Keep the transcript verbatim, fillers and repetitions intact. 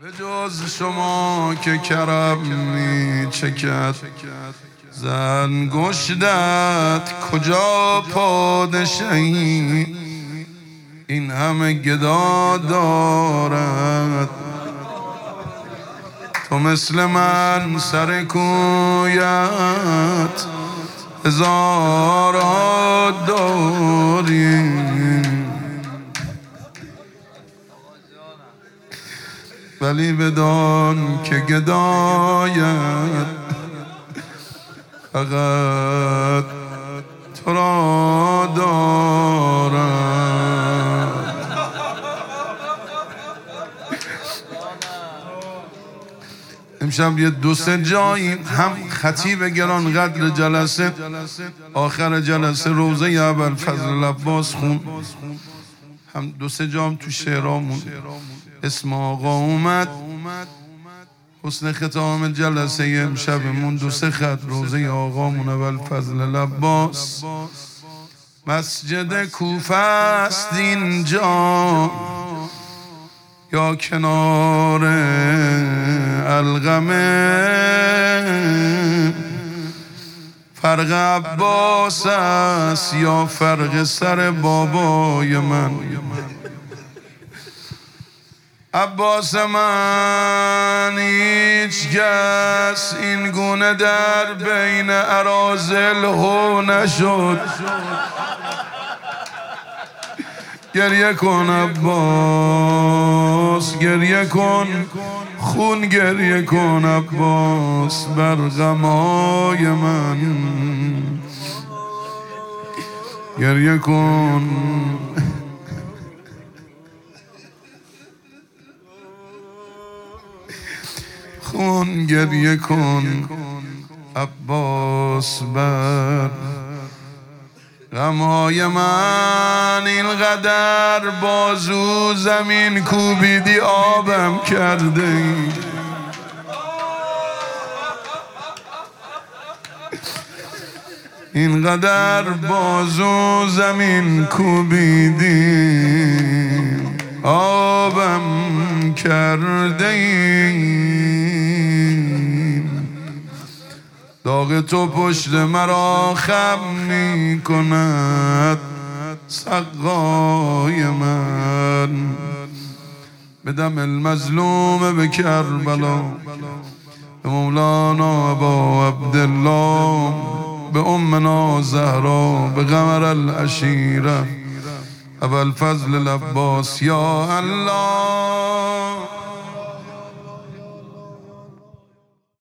به جز شما که کرم می چکد زن گشتت کجا پادشاهی این همه گدا دارد تو مثل من سر کویت هزار داری ولی بدان که گدایت فقط تو را دارد. امشب یه دو سه جایی هم خطیب گران قدر جلسه آخر جلسه روزه ابوالفضل عباس خون، هم دو سه جام تو شعرامون اسم آقا اومد. حسن ختام جلسه امشبمون دو سه خط روزه آقامون ابوالفضل عباس. مسجد کوفه است اینجا یا کنار القمه، فرق عباس است یا فرق سر بابای من. عباس من هیچ کس این گونه در بین اراذل هو نشد. گریه کن عباس گریه کن، خون گریه کن عباس بر غمای من گریه کن. خون گریه کن عباس بر غمای من. اینقدر بازو زمین کوبیدی آبم کرده ای، اینقدر بازو زمین کوبیدی آبم کرده ای. داغ تو پشت مرا خم می کند سقای من. به دم المظلوم به کربلا، به مولانا ابا عبدالله، به امنا زهرا، به قمر العشیره ابوالفضل عباس. یا الله